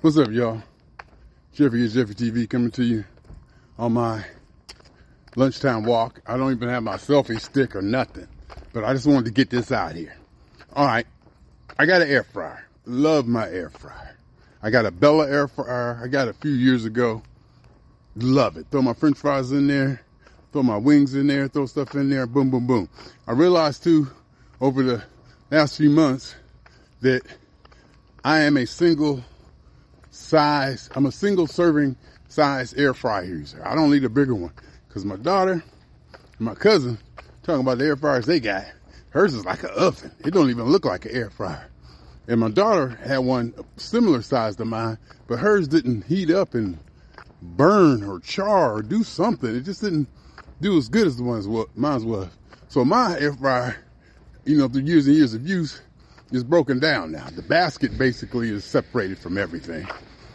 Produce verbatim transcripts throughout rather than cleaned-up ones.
What's up, y'all? Jeffrey is Jeffrey T V coming to you on my lunchtime walk. I don't even have my selfie stick or nothing, but I just wanted to get this out here. All right, I got an air fryer. Love my air fryer. I got a Bella air fryer. I got it a few years ago. Love it. Throw my French fries in there, throw my wings in there, throw stuff in there, boom, boom, boom. I realized too, over the last few months, that I am a single size, I'm a single serving size air fryer user. I don't need a bigger one because my daughter and my cousin talking about the air fryers they got. Hers is like an oven. It don't even look like an air fryer. And my daughter had one similar size to mine, but hers didn't heat up and burn or char or do something. It just didn't do as good as the ones what mine was. So my air fryer, you know, through years and years of use, is broken down now. The basket basically is separated from everything.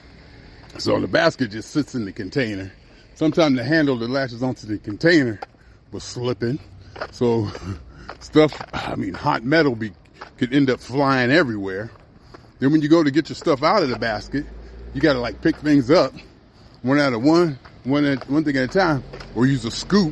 So the basket just sits in the container. Sometimes the handle that latches onto the container was slipping. So stuff, I mean, hot metal be, could end up flying everywhere. Then when you go to get your stuff out of the basket, you got to like pick things up one at a one, one at one thing at a time, or use a scoop.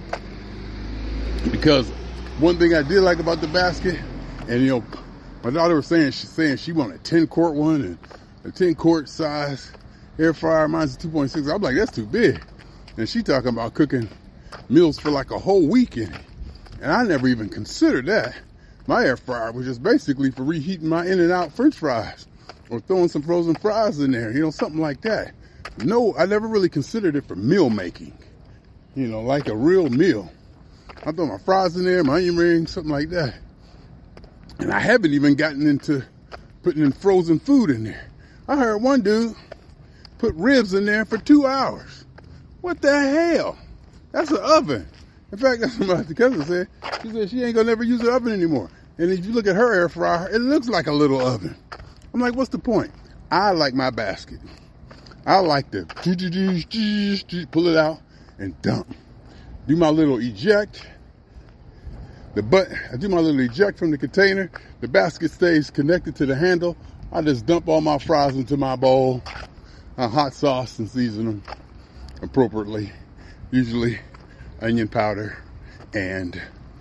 Because one thing I did like about the basket, and you know, my daughter was saying she's saying she wanted a ten quart one and a ten quart size air fryer. Mine's a two point six. I'm like, that's too big. And she talking about cooking meals for like a whole week in it. And I never even considered that. My air fryer was just basically for reheating my In-N-Out French fries or throwing some frozen fries in there, you know, something like that. No, I never really considered it for meal making, you know, like a real meal. I throw my fries in there, my onion rings, something like that. And I haven't even gotten into putting in frozen food in there. I heard one dude put ribs in there for two hours. What the hell? That's an oven. In fact, that's what my cousin said. She said she ain't gonna never use an oven anymore. And if you look at her air fryer, it looks like a little oven. I'm like, what's the point? I like my basket. I like to pull it out and dump. Do my little eject. The butt, I do my little eject from the container. The basket stays connected to the handle. I just dump all my fries into my bowl. I hot sauce and season them appropriately. Usually onion powder and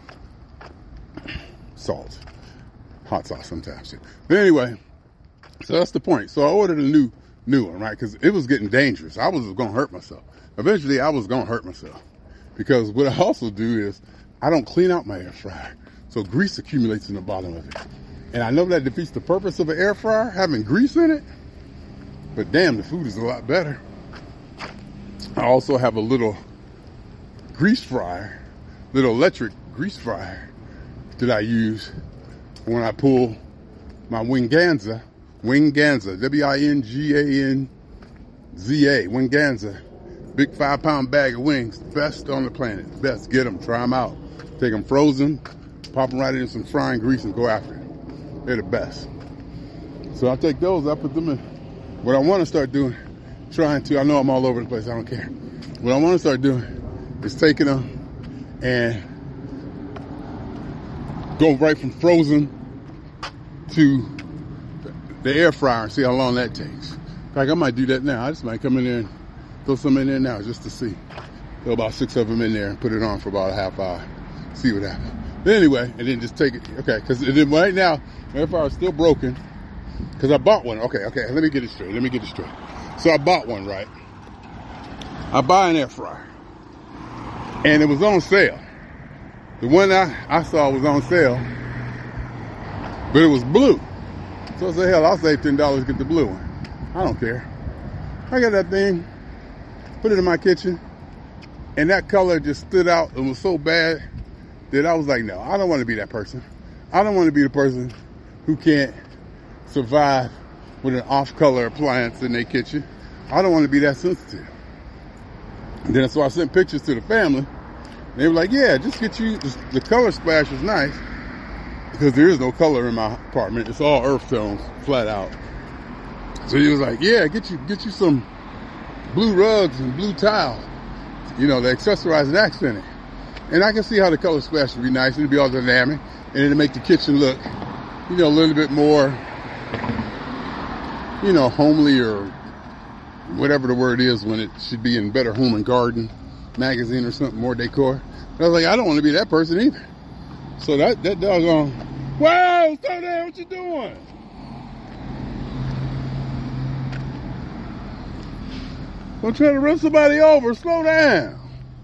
salt. Hot sauce sometimes too. But anyway, so that's the point. So I ordered a new new one, right? Because it was getting dangerous. I was going to hurt myself. Eventually, I was going to hurt myself. Because what I also do is I don't clean out my air fryer. So grease accumulates in the bottom of it. And I know that defeats the purpose of an air fryer, having grease in it. But damn, the food is a lot better. I also have a little grease fryer, little electric grease fryer that I use when I pull my Winganza, Winganza, W I N G A N Z A, Winganza. Big five pound bag of wings, best on the planet. Best, get them, try them out. Take them frozen, pop them right in some frying grease and go after it. They're the best. So I take those, I put them in. What I want to start doing, trying to, I know I'm all over the place, I don't care. What I want to start doing is taking them and go right from frozen to the air fryer and see how long that takes. In fact, I might do that now. I just might come in there and throw some in there now just to see. Throw about six of them in there and put it on for about a half hour. See what happens. But anyway, and then just take it. Okay, because right now, my air fryer is still broken. Because I bought one. Okay, okay, let me get it straight. Let me get it straight. So I bought one, right? I buy an air fryer. And it was on sale. The one I, I saw was on sale. But it was blue. So I said, hell, I'll save ten dollars to get the blue one. I don't care. I got that thing, put it in my kitchen, and that color just stood out and was so bad that I was like, no, I don't want to be that person. I don't want to be the person who can't survive with an off-color appliance in their kitchen. I don't want to be that sensitive. And then so I sent pictures to the family. They were like, yeah, just get you, the color splash is nice because there is no color in my apartment. It's all earth tones, flat out. So he was like, yeah, get you get you some blue rugs and blue tile. You know, the accessorize and accent it. And I can see how the color splash would be nice. It'd be all dynamic. And it'd make the kitchen look, you know, a little bit more, you know, homely or whatever the word is when it should be in Better Home and Garden magazine or something, more decor. And I was like, I don't want to be that person either. So that, that doggone, whoa, slow down, what you doing? I'm trying to run somebody over, slow down.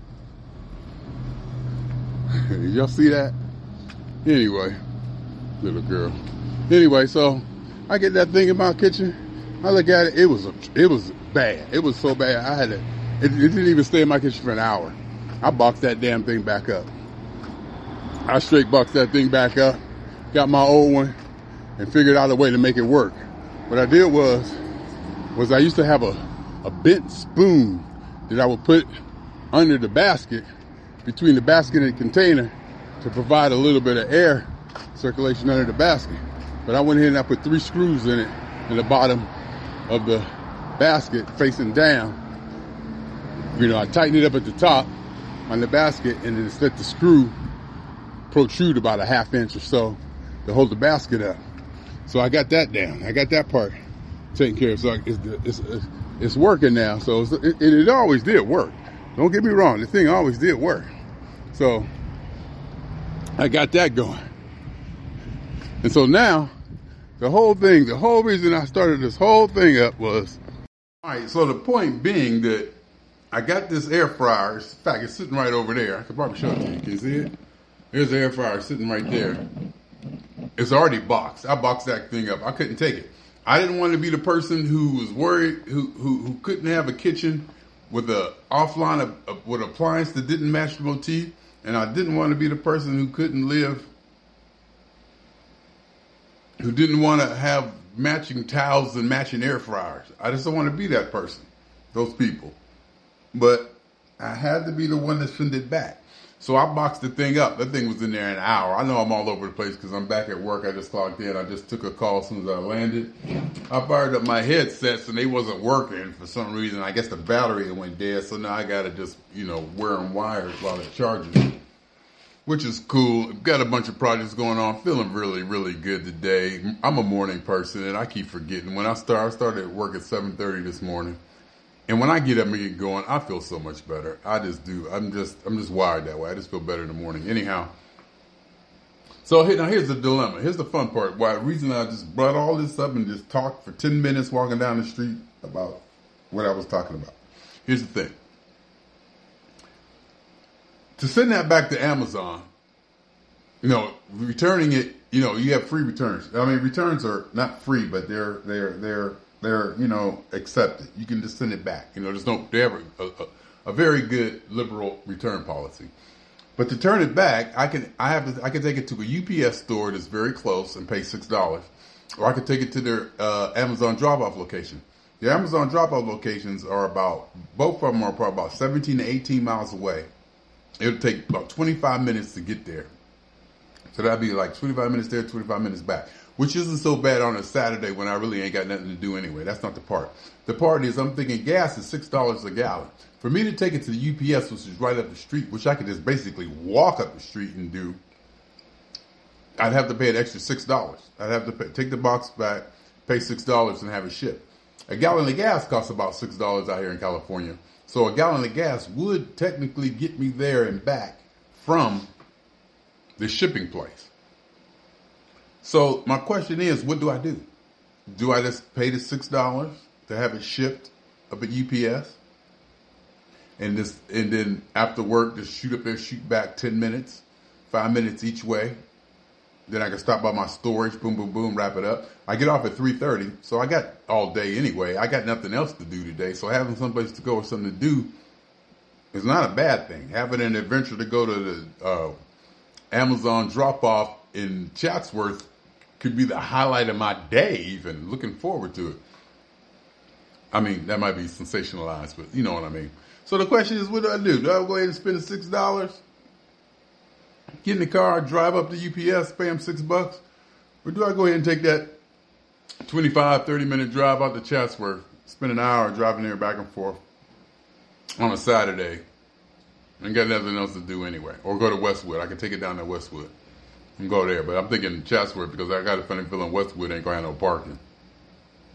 Y'all see that? Anyway, little girl. Anyway, so I get that thing in my kitchen. I look at it. It was a, it was bad. It was so bad. I had to. It, it didn't even stay in my kitchen for an hour. I boxed that damn thing back up. I straight boxed that thing back up. Got my old one and figured out a way to make it work. What I did was, was I used to have a, a bent spoon that I would put under the basket, between the basket and the container, to provide a little bit of air circulation under the basket. But I went ahead and I put three screws in it in the bottom of the basket facing down. You know, I tightened it up at the top on the basket and then just let the screw protrude about a half inch or so to hold the basket up. So I got that down. I got that part taken care of. So it's, it's, it's working now. So it's, it, it always did work. Don't get me wrong. The thing always did work. So I got that going. And so now the whole thing, the whole reason I started this whole thing up was, all right, so the point being that I got this air fryer. In fact, it's sitting right over there. I could probably show it to you. Can you see it? There's the air fryer sitting right there. It's already boxed. I boxed that thing up. I couldn't take it. I didn't want to be the person who was worried, who who, who couldn't have a kitchen with a offline of, of, with appliance that didn't match the motif, and I didn't want to be the person who couldn't live, who didn't want to have matching towels and matching air fryers. I just don't want to be that person, those people. But I had to be the one that sent it back. So I boxed the thing up. That thing was in there in an hour. I know I'm all over the place because I'm back at work. I just clocked in. I just took a call as soon as I landed. I fired up my headsets and they wasn't working for some reason. I guess the battery went dead. So now I got to just, you know, wear them wires while it charges, which is cool. Got a bunch of projects going on. Feeling really, really good today. I'm a morning person and I keep forgetting. When I start, I started at work at seven thirty this morning. And when I get up and get going, I feel so much better. I just do. I'm just, I'm just wired that way. I just feel better in the morning. Anyhow, so here, now here's the dilemma. Here's the fun part. Why the reason I just brought all this up and just talked for ten minutes walking down the street about what I was talking about. Here's the thing. To send that back to Amazon, you know, returning it, you know, you have free returns. I mean, returns are not free, but they're, they're, they're, They're, you know, accepted. You can just send it back. You know, there's no, they have a, a, a very good liberal return policy. But to turn it back, I can, I have to, I can take it to a U P S store that's very close and pay six dollars. Or I could take it to their uh, Amazon drop-off location. The Amazon drop-off locations are about, both of them are probably about seventeen to eighteen miles away. It'll take about twenty-five minutes to get there. So that'd be like twenty-five minutes there, twenty-five minutes back. Which isn't so bad on a Saturday when I really ain't got nothing to do anyway. That's not the part. The part is I'm thinking gas is six dollars a gallon. For me to take it to the U P S, which is right up the street, which I could just basically walk up the street and do, I'd have to pay an extra six dollars. I'd have to pay, take the box back, pay six dollars and have it shipped. A gallon of gas costs about six dollars out here in California. So a gallon of gas would technically get me there and back from the shipping place. So my question is, what do I do? Do I just pay the six dollars to have it shipped up at U P S? And this, and then after work, just shoot up there, shoot back ten minutes, five minutes each way. Then I can stop by my storage, boom, boom, boom, wrap it up. I get off at three thirty, so I got all day anyway. I got nothing else to do today. So having someplace to go or something to do is not a bad thing. Having an adventure to go to the uh, Amazon drop-off in Chatsworth could be the highlight of my day, even. Looking forward to it. I mean, that might be sensationalized, but you know what I mean. So the question is, what do I do? Do I go ahead and spend the six dollars? Get in the car, drive up to U P S, pay them six bucks? Or do I go ahead and take that twenty-five, thirty minute drive out to Chatsworth, spend an hour driving there back and forth on a Saturday, and got nothing else to do anyway? Or go to Westwood. I can take it down to Westwood and go there. But I'm thinking Chatsworth because I got a funny feeling Westwood ain't going to have no parking.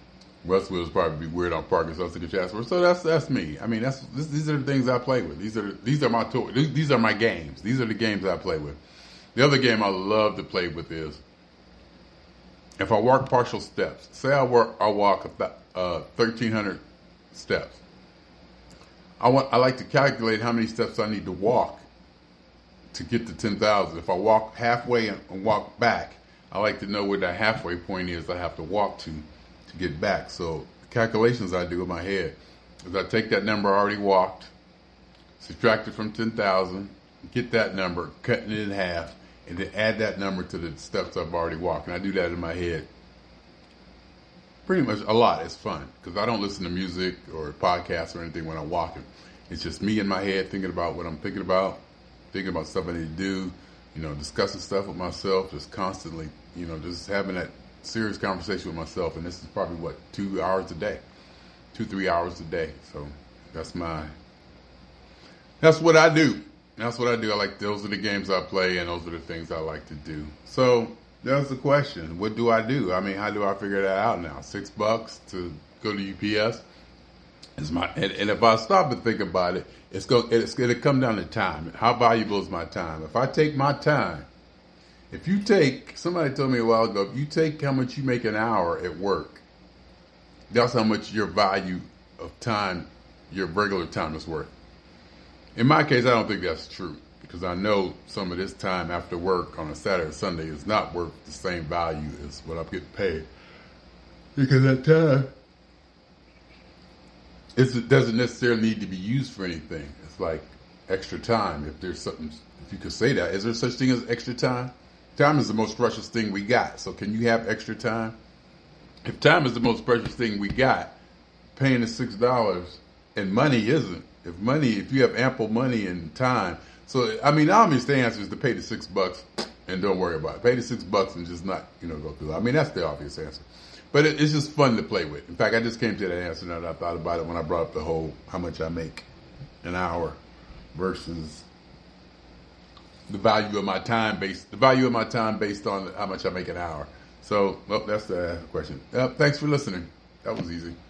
Russ will probably be weird on parking stuff to get your ass worked. So that's that's me. I mean, that's this, these are the things I play with. These are these are my toys. These are my games. These are the games I play with. The other game I love to play with is if I walk partial steps. Say I work, I walk uh, thirteen hundred steps. I want. I like to calculate how many steps I need to walk to get to ten thousand. If I walk halfway and walk back, I like to know where that halfway point is I have to walk to to get back. So the calculations I do in my head is I take that number I already walked, subtract it from ten thousand, get that number, cutting it in half, and then add that number to the steps I've already walked. And I do that in my head pretty much a lot. It's fun because I don't listen to music or podcasts or anything when I'm walking. It's just me in my head thinking about what I'm thinking about, thinking about stuff I need to do, you know, discussing stuff with myself, just constantly, you know, just having that serious conversation with myself. And this is probably, what, two hours a day, two, three hours a day. So that's my, that's what I do. That's what I do. I like, those are the games I play and those are the things I like to do. So that's the question. What do I do? I mean, how do I figure that out now? Six bucks to go to U P S is my, and, and if I stop and think about it, it's go, it's going to come down to time. How valuable is my time? If I take my time, if you take, somebody told me a while ago, if you take how much you make an hour at work, that's how much your value of time, your regular time is worth. In my case, I don't think that's true because I know some of this time after work on a Saturday or Sunday is not worth the same value as what I'm getting paid. Because that time, it's, it doesn't necessarily need to be used for anything. It's like extra time. If there's something, if you could say that, is there such thing as extra time? Time is the most precious thing we got. So can you have extra time? If time is the most precious thing we got, paying the six dollars and money isn't. If money, if you have ample money and time, so I mean, obviously the answer is to pay the six bucks and don't worry about it. Pay the six bucks and just not, you know, go through it. I mean, that's the obvious answer. But it, it's just fun to play with. In fact, I just came to that answer now that I thought about it when I brought up the whole how much I make an hour versus the value of my time based the value of my time based on how much I make an hour. So, well, that's the question. Uh, thanks for listening. That was easy.